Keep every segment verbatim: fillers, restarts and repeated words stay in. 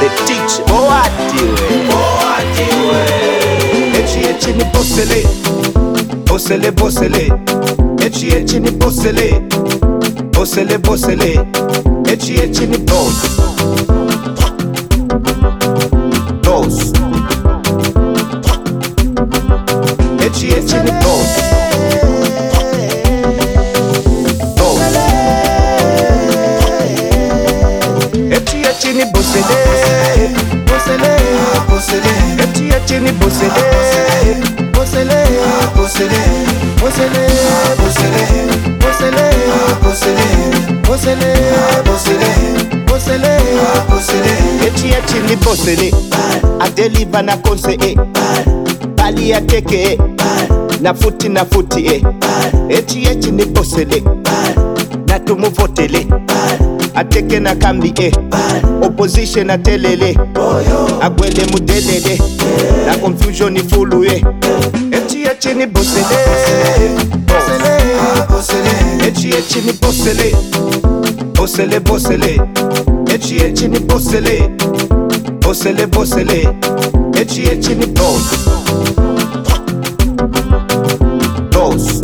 the teacher. Boatiwe, boatiwe. Echi echi ni bosele, bosele bosele. Echi echi ni bosele, bosele bosele. Echi echi ni boss, boss. Echi echi ni boss, boss. Echi echi ni bosele, bosele, bosele. Echi echi ni bosele, bosele, bosele, bosele, bosele, bosele, bosele, bosele, bosele, bosele, bosele. Echi echi ni bosele, a deliver na konse e, bali ya teke e, na futi na futi e. Echi echi ni bosele, na tumuvotele, a teke na kambi e, opposition a telele, agwele mudelele, la confusion ifulu e. Echi echi ni bosele, bosele, bosele. Echi echi ni bosele, bosele, bosele. Echi echi ni bosele, bosele, bosele. Echi echi ni boss, boss.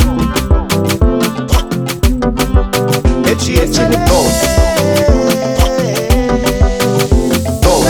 Echi echi ni boss, boss.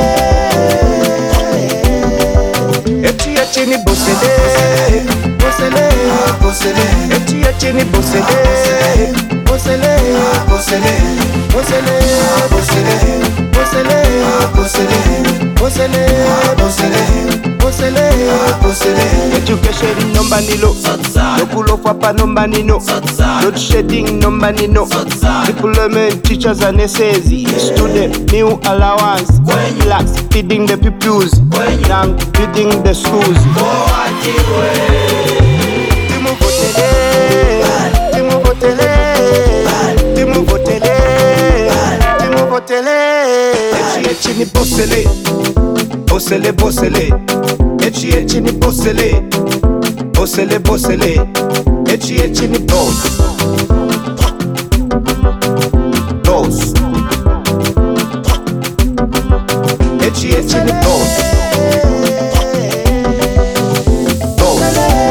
Echi echi ni bosele, bosele, bosele. Echi echi ni bosele, bosele, bosele, bosele, bosele, bosele, bosele, bosele, bosele, bosele, bosele. Education number nilo, lokulo fapa number nino, load shedding number nino, deployment teachers and essays, student new allowance, blacks feeding the pupils, young feeding the schools. Timu votele, timu votele, timu votele, timu votele. Echi echi ni bosele, bosele bosele. Echi echi ni bosele, bosele bosele. Echi echi ni boss, boss. Echi echi ni boss, boss.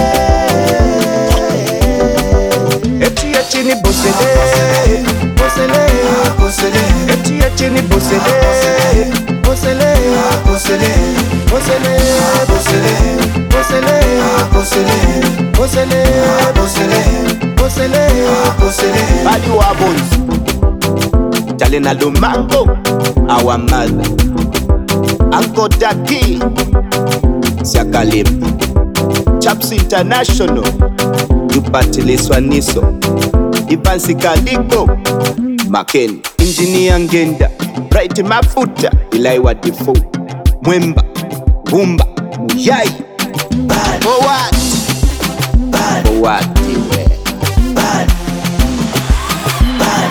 Echi echi ni bosele, bosele, bosele. Echi echi ni bosele, bosele, bosele, bosele, bosele, bosele, bosele, bosele, bosele, bosele, bosele. Bali wa boys, Jalena Lumango, our mother, Uncle Daki, Siakalim, Chaps International, Yupatile Swaniso, Ivansi Kaliko, Maken, Engineer Ngenda, Bright Mafuta, Ilaiwa Tifo, Mwemba, Bumba, Muyai. For what? For what? Bad. Bad.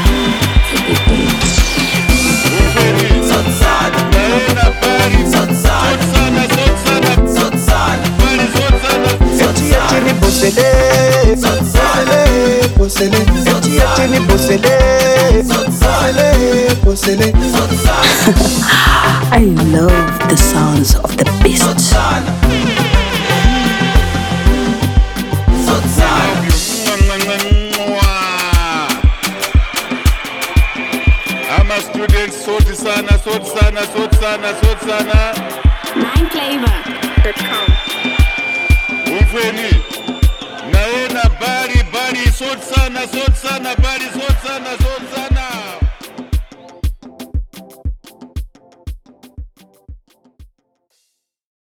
Sotsad. Sotsad. Sotsad. Echi echi ni bosele. Bosele. Bosele. Echi echi ni bosele. Bosele. Bosele. I love the sounds of the beast. I'm a student, soti sana, soti sana, soti sana, soti sana. nine flavor dot com. Umfweni, naena bari bari, soti sana, soti sana, bari, soti sana.